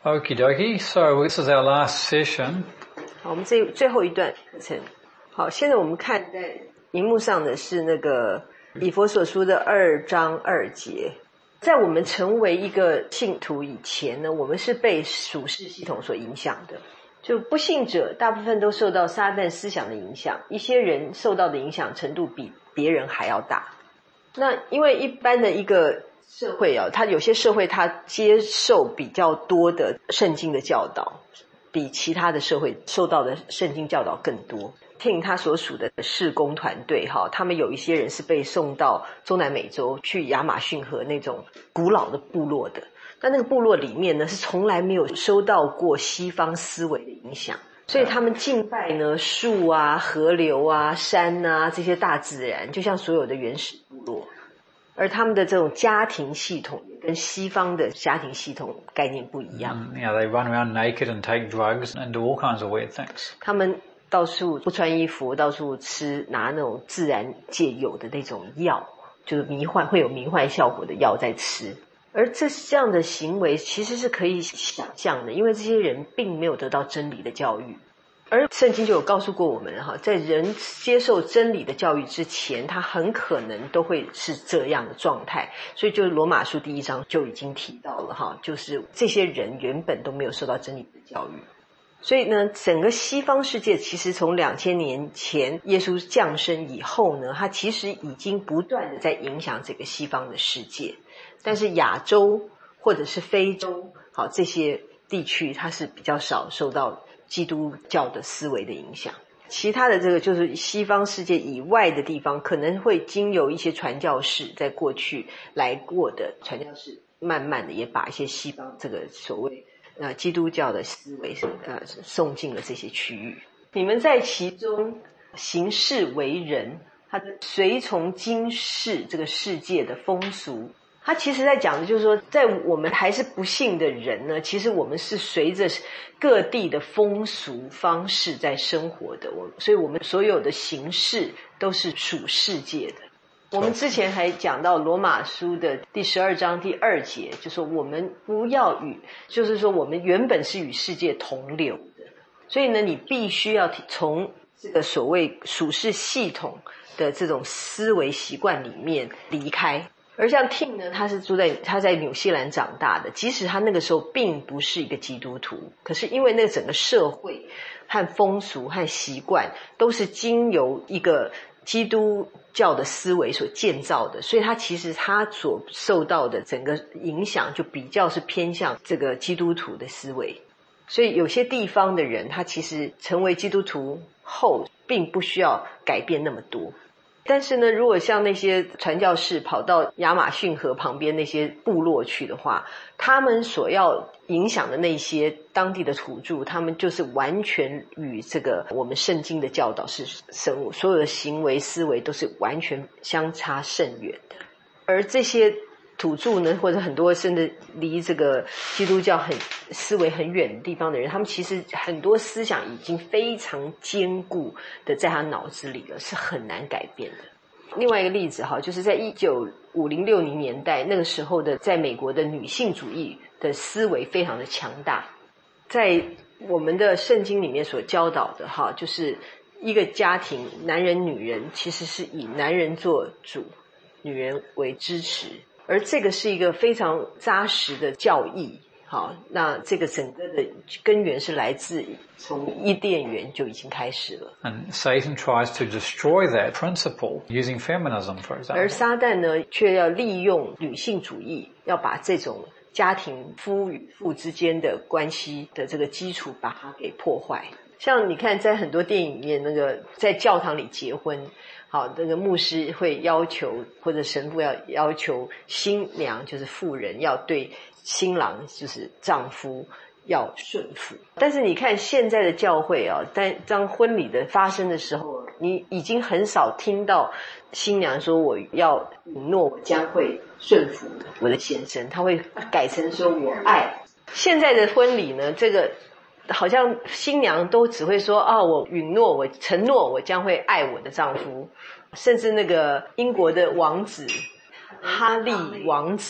Okie dokie. So this is our last session. 好，我们最后一段课程。好，现在我们看在荧幕上的是那个以弗所书的2章2节。在我们成为一个信徒以前呢，我们是被属世系统所影响的。就不信者大部分都受到撒旦思想的影响，一些人受到的影响程度比别人还要大。那因为一般的一个社会啊，它有些社会它接受比较多的圣经的教导，比其他的社会受到的圣经教导更多。听他所属的事工团队哈，他们有一些人是被送到中南美洲去亚马逊河那种古老的部落的，但那个部落里面呢是从来没有受到过西方思维的影响，所以他们敬拜呢树啊、河流啊、山啊这些大自然，就像所有的原始部落。而他们的这种家庭系统跟西方的家庭系统概念不一样。 Yeah, they run around naked and take drugs and do all kinds of weird things. 他们到处不穿衣服，到处拿那种自然界有的那种药，就是会有迷幻效果的药在吃。而这样的行为其实是可以想象的，因为这些人并没有得到真理的教育。而圣经就有告诉过我们在人接受真理的教育之前，他很可能都会是这样的状态。所以就罗马书第1章就已经提到了就是这些人原本都没有受到真理的教育。所以呢，整个西方世界其实从2000年前耶稣降生以后呢，它其实已经不断的在影响这个西方的世界。但是亚洲或者是非洲这些地区，它是比较少受到基督教的思维的影响。其他的这个就是西方世界以外的地方，可能会经由一些传教士在过去来过的传教士，慢慢的也把一些西方这个所谓基督教的思维送进了这些区域。你们在其中行事为人，他的随从今世这个世界的风俗，他其实在讲的就是说，在我们还是不信的人呢，其实我们是随着各地的风俗方式在生活的，所以我们所有的行事都是属世界的。我们之前还讲到罗马书的第12章第2节，就说我们不要就是说我们原本是与世界同流的，所以呢，你必须要从这个所谓属世系统的这种思维习惯里面离开。而像 Tim 呢，他在纽西兰长大的，即使他那个时候并不是一个基督徒，可是因为那个整个社会和风俗和习惯都是经由一个基督教的思维所建造的，所以他所受到的整个影响就比较是偏向这个基督徒的思维。所以有些地方的人，他其实成为基督徒后并不需要改变那么多。但是呢，如果像那些传教士跑到亚马逊河旁边那些部落去的话，他们所要影响的那些当地的土著，他们就是完全与这个我们圣经的教导是所有的行为思维都是完全相差甚远的。而这些土著呢，或者很多甚至离这个基督教思维很远的地方的人，他们其实很多思想已经非常坚固的在他脑子里了，是很难改变的。另外一个例子就是在1950、60年代那个时候的，在美国的女性主义的思维非常的强大。在我们的圣经里面所教导的就是一个家庭，男人女人其实是以男人做主，女人为支持。而这个是一个非常扎实的教义，那这个整个的根源是来自从伊甸园就已经开始了。 And Satan tries to destroy that principle using feminism, for example. 而撒旦呢，却要利用女性主义，要把这种家庭夫与妇之间的关系的这个基础把它给破坏。像你看在很多电影里面，那个在教堂里结婚，那个牧师会要求，或者神父要求新娘就是妇人要对新郎就是丈夫要顺服。但是你看现在的教会当婚礼的发生的时候，你已经很少听到新娘说我要允诺我将会顺服我的先生，他会改成说我爱。现在的婚礼呢，这个好像新娘都只会说我允诺，我承诺我将会爱我的丈夫。甚至那个英国的王子哈利王子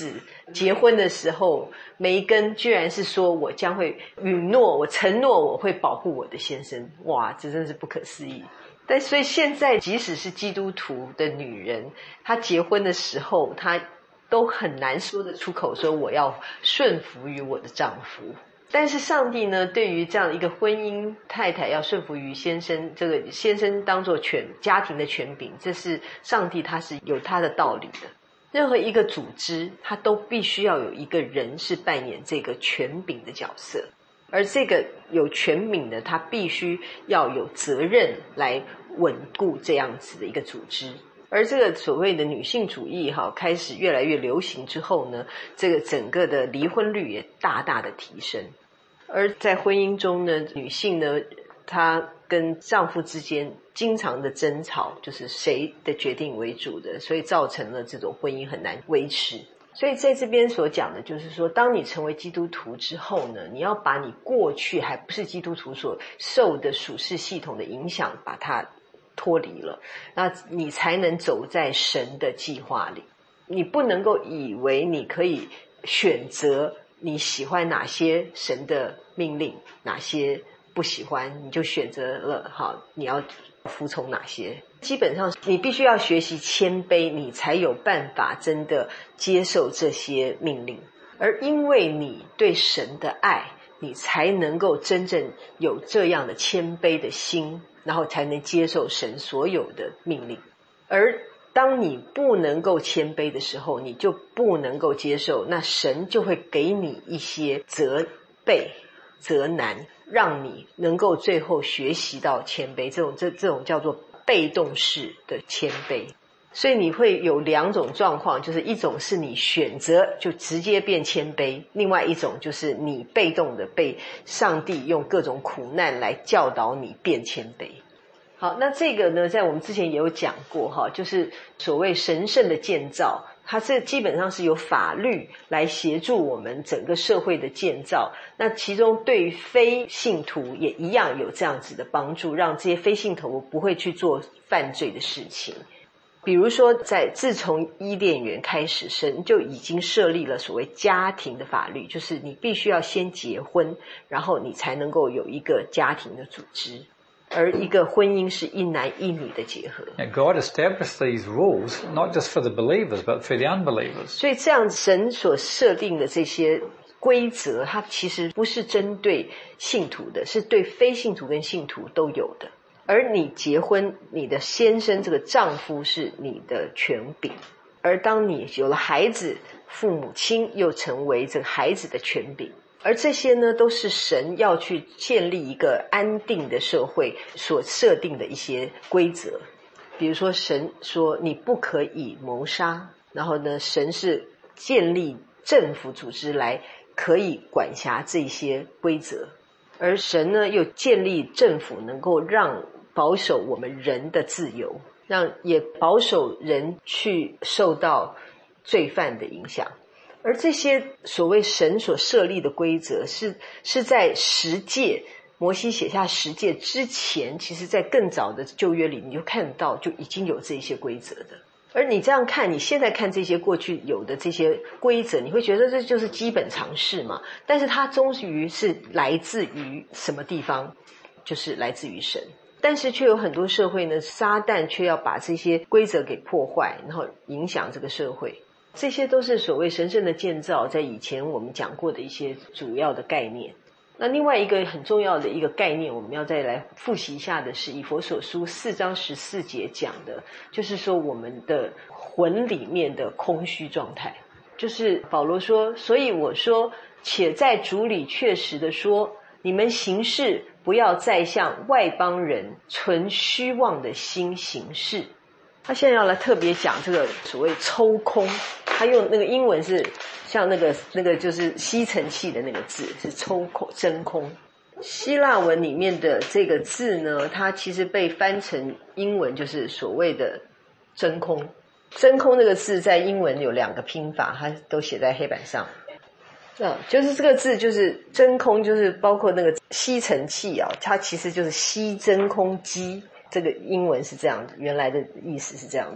结婚的时候，梅根居然是说我将会允诺，我承诺我会保护我的先生。哇，这真是不可思议。但所以现在即使是基督徒的女人，她结婚的时候，她都很难说得出口说我要顺服于我的丈夫。但是上帝呢，对于这样一个婚姻，太太要顺服于先生，这个先生当作家庭的权柄，这是上帝他是有他的道理的。任何一个组织，它都必须要有一个人是扮演这个权柄的角色，而这个有权柄的，他必须要有责任来稳固这样子的一个组织。而这个所谓的女性主义开始越来越流行之后呢，这个整个的离婚率也大大的提升。而在婚姻中呢，女性呢，她跟丈夫之间经常的争吵，就是谁的决定为主的，所以造成了这种婚姻很难维持。所以在这边所讲的就是说，当你成为基督徒之后呢，你要把你过去还不是基督徒所受的属世系统的影响把它脱离了，那你才能走在神的计划里。你不能够以为你可以选择你喜欢哪些神的命令，哪些不喜欢，你就选择了你要服从哪些。基本上你必须要学习谦卑，你才有办法真的接受这些命令。而因为你对神的爱，你才能够真正有这样的谦卑的心，然后才能接受神所有的命令。而当你不能够谦卑的时候，你就不能够接受，那神就会给你一些责备责难，让你能够最后学习到谦卑，这种叫做被动式的谦卑。所以你会有两种状况，就是一种是你选择就直接变谦卑，另外一种就是你被动的被上帝用各种苦难来教导你变谦卑。好，那这个呢，在我们之前也有讲过就是所谓神圣的建造，它这基本上是由法律来协助我们整个社会的建造。那其中对于非信徒也一样有这样子的帮助，让这些非信徒不会去做犯罪的事情。比如说自从伊甸园开始，神就已经设立了所谓家庭的法律，就是你必须要先结婚，然后你才能够有一个家庭的组织。而一个婚姻是一男一女的结合。 God established these rules not just for the believers but for the unbelievers. 所以这样神所设定的这些规则，它其实不是针对信徒的，是对非信徒跟信徒都有的。而你结婚，你的先生这个丈夫是你的权柄，而当你有了孩子，父母亲又成为这个孩子的权柄。而这些呢，都是神要去建立一个安定的社会所设定的一些规则。比如说神说你不可以谋杀，然后呢，神是建立政府组织来可以管辖这些规则。而神呢，又建立政府能够让保守我们人的自由，让也保守人去受到罪犯的影响。而这些所谓神所设立的规则是在十诫，摩西写下十诫之前，其实在更早的旧约里你就看到就已经有这些规则的。而你这样看，你现在看这些过去有的这些规则，你会觉得这就是基本常识嘛，但是它终于是来自于什么地方？就是来自于神。但是却有很多社会呢，撒旦却要把这些规则给破坏，然后影响这个社会。这些都是所谓神圣的建造，在以前我们讲过的一些主要的概念。那另外一个很重要的一个概念，我们要再来复习一下的是以弗所书4章14节讲的，就是说我们的魂里面的空虚状态。就是保罗说，所以我说，且在主里确实的说，你们行事不要再像外邦人存虚妄的心行事。他现在要来特别讲这个所谓抽空，他用那个英文是像那个就是吸尘器的那个字，是抽空真空。希腊文里面的这个字呢，它其实被翻成英文就是所谓的真空。真空这个字在英文有2个拼法，它都写在黑板上。就是这个字就是真空，就是包括那个吸尘器它其实就是吸真空机。这个英文是这样子，原来的意思是这样子。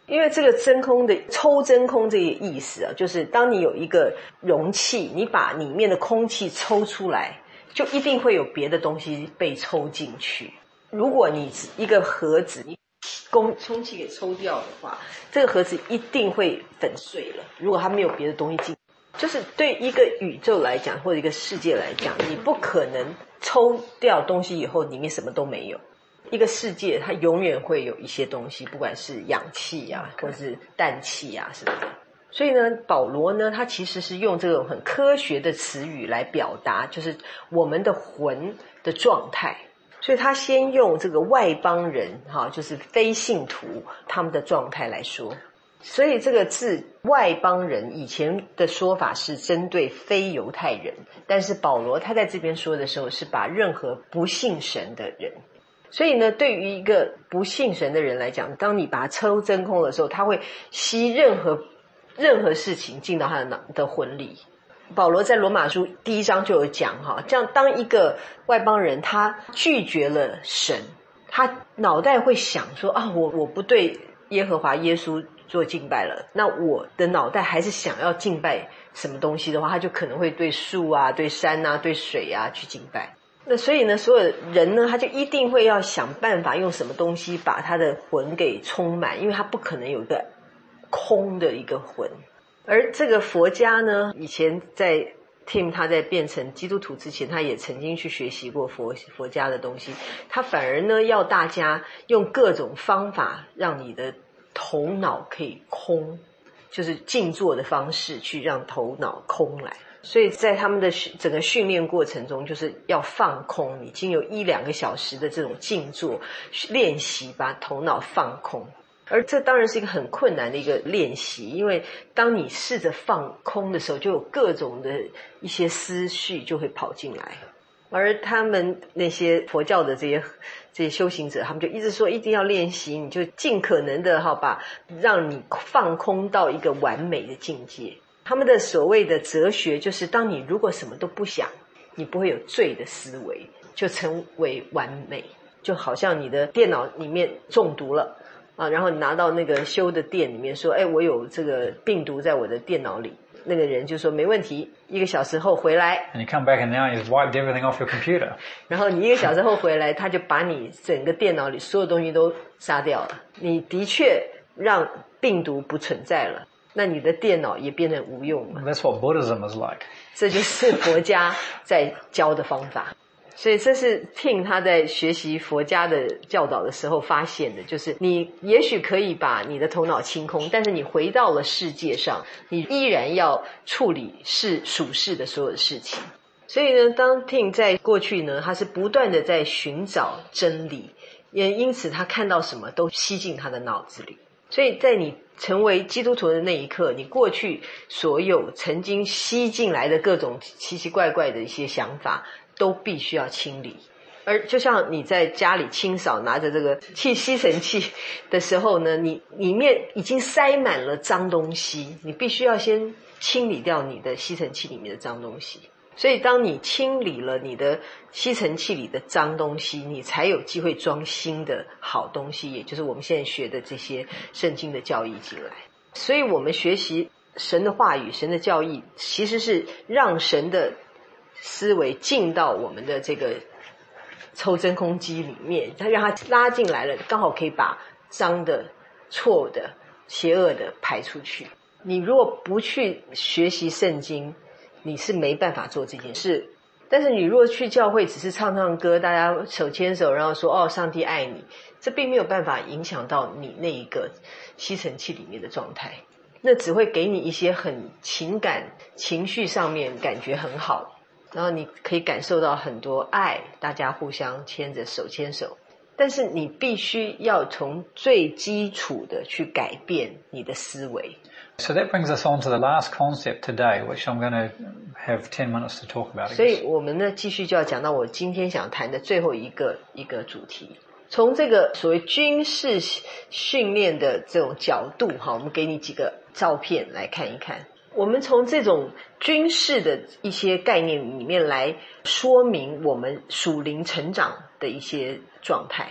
因为这个真空的抽真空这个意思啊，就是当你有一个容器，你把里面的空气抽出来，就一定会有别的东西被抽进去。如果你一个盒子你空气给抽掉的话，这个盒子一定会粉碎了。如果它没有别的东西进，就是对一个宇宙来讲或者一个世界来讲，你不可能抽掉东西以后里面什么都没有。一个世界它永远会有一些东西，不管是氧气啊或是氮气啊什么的。所以呢，保罗呢他其实是用这种很科学的词语来表达，就是我们的魂的状态。所以他先用这个外邦人就是非信徒他们的状态来说。所以这个字外邦人以前的说法是针对非犹太人，但是保罗他在这边说的时候是把任何不信神的人。所以呢，对于一个不信神的人来讲，当你把它抽真空的时候，他会吸任何事情进到他的魂里。保罗在罗马书第1章就有讲这样当一个外邦人他拒绝了神，他脑袋会想说我不对耶和华耶稣做敬拜了，那我的脑袋还是想要敬拜什么东西的话，他就可能会对树啊对山啊对水啊去敬拜。那所以呢，所有人呢他就一定会要想办法用什么东西把他的魂给充满，因为他不可能有一个空的一个魂。而这个佛家呢，以前在 Tim 他在变成基督徒之前，他也曾经去学习过佛家的东西。他反而呢要大家用各种方法让你的头脑可以空，就是静坐的方式去让头脑空来。所以在他们的整个训练过程中，就是要放空，已经有1-2个小时的这种静坐练习，把头脑放空。而这当然是一个很困难的一个练习，因为当你试着放空的时候，就有各种的一些思绪就会跑进来。而他们那些佛教的这些修行者，他们就一直说一定要练习，你就尽可能的让你放空到一个完美的境界。他们的所谓的哲学就是，当你如果什么都不想，你不会有罪的思维，就成为完美。就好像你的电脑里面中毒了然后你拿到那个修的店里面说，我有这个病毒在我的电脑里，那个人就说没问题，1个小时后回来 And you come back and now you've wiped everything off your computer. 然后你1个小时后回来，他就把你整个电脑里所有东西都杀掉了。你的确让病毒不存在了，那你的电脑也变成无用了。 That's what Buddhism is like. 这就是佛家在教的方法。所以这是 Tim 他在学习佛家的教导的时候发现的，就是你也许可以把你的头脑清空，但是你回到了世界上，你依然要处理属世的所有的事情。所以呢，当 Tim 在过去呢，他是不断的在寻找真理，也因此他看到什么都吸进他的脑子里。所以在你成为基督徒的那一刻，你过去所有曾经吸进来的各种奇奇怪怪的一些想法都必须要清理。而就像你在家里清扫拿着这个吸尘器的时候呢，你里面已经塞满了脏东西，你必须要先清理掉你的吸尘器里面的脏东西。所以当你清理了你的吸尘器里的脏东西，你才有机会装新的好东西，也就是我们现在学的这些圣经的教义进来。所以我们学习神的话语，神的教义，其实是让神的思维进到我们的这个抽真空机里面，它让它拉进来了，刚好可以把脏的、错的、邪恶的排出去。你如果不去学习圣经，你是没办法做这件事。但是你如果去教会只是唱唱歌，大家手牵手然后说上帝爱你，这并没有办法影响到你那一个吸尘器里面的状态，那只会给你一些很情绪上面感觉很好，然后你可以感受到很多爱，大家互相牵着手牵手。但是你必须要从最基础的去改变你的思维。 So that brings us on to the last concept today, which I'm going to have 10 minutes to talk about. 所以我们呢继续就要讲到我今天想谈的最后一个主题。从这个所谓军事训练的这种角度我们给你几个照片来看一看。我们从这种军事的一些概念里面来说明我们属灵成长的一些状态。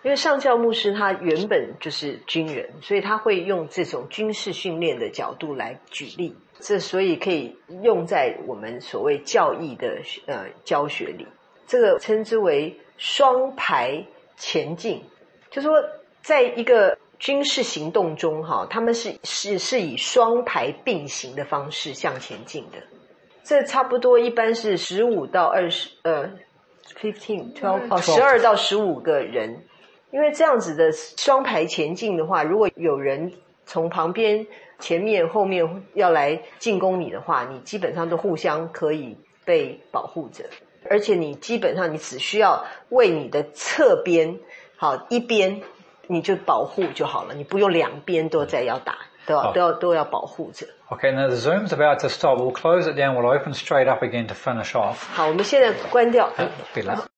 因为上教牧师他原本就是军人，所以他会用这种军事训练的角度来举例，这所以可以用在我们所谓教义的教学里。这个称之为双排前进，就说在一个军事行动中他们是以双排并行的方式向前进的。这差不多一般是12到15个人。因为这样子的双排前进的话，如果有人从旁边、前面、后面要来进攻你的话，你基本上都互相可以被保护着，而且你基本上你只需要为你的侧边一边你就保护就好了，你不用两边都在要打，都要保护着。 Okay, now the Zoom's about to stop. We'll close it down. We'll open straight up again to finish off. 好，我们现在关掉。 别了。